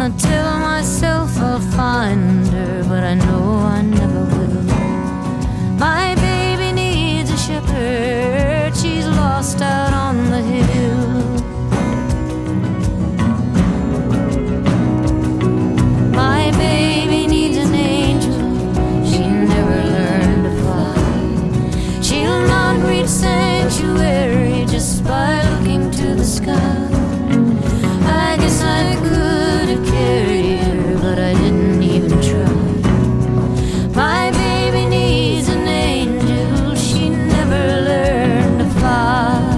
I tell myself I'll find her, but I know I never will. My baby needs a shepherd, she's lost out on the hill. My baby needs an angel, she never learned to fly. She'll not reach sanctuary just by looking to the sky. I guess I could have carried her, but I didn't even try. My baby needs an angel, she never learned to fly.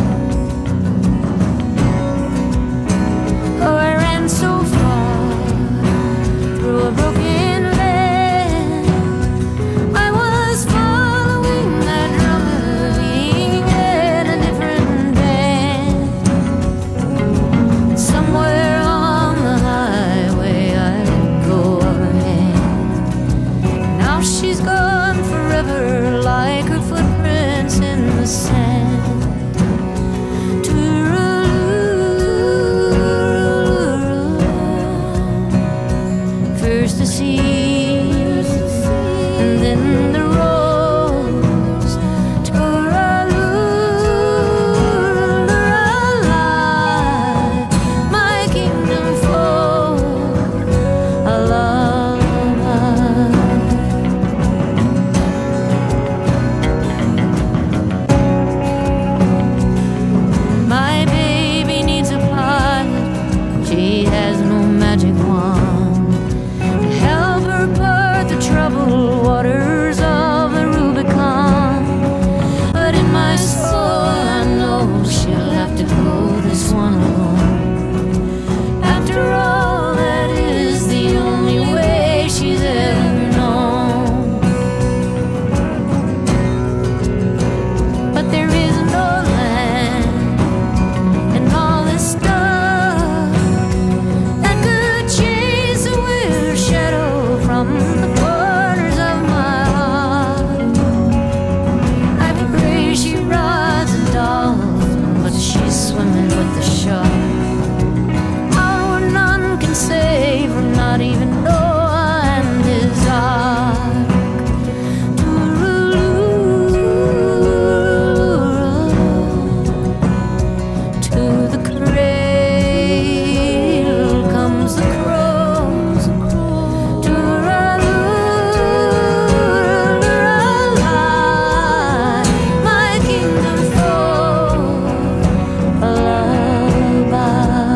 Oh, I ran so far through a broken land. I was following that drummer, being in a different band. Somewhere on the highway I let go of her hand. Now she's gone forever, like her footprints in the sand. First the sea, and then the rose. My kingdom for a lullaby. My baby needs a pilot, she has no magic wand to help her part the troubled waters of the Rubicon. But in my soul I know she'll have to go this one alone. After all, that is the only way she's ever known. But there is no land and all this stuff that could chase away her shadow from the corners of my heart. I pray she rides a dolphin, but she's swimming with the shark. Oh, none can save her, not even Noah and his ark. To the cradle comes the crows. My kingdom for a lullaby.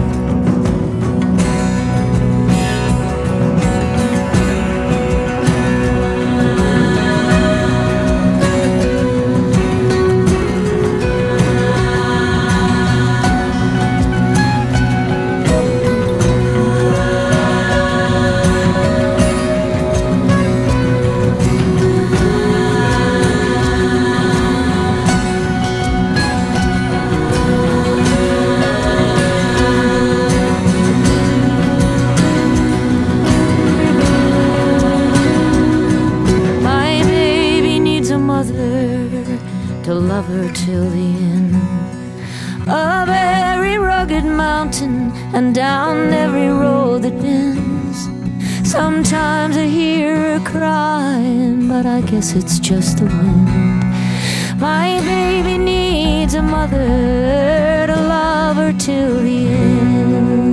My baby needs a mother to love her till the end. Up every rugged mountain and down every road that bends. Sometimes I hear her crying, but I guess it's just the wind. My baby needs a mother to love her till the end.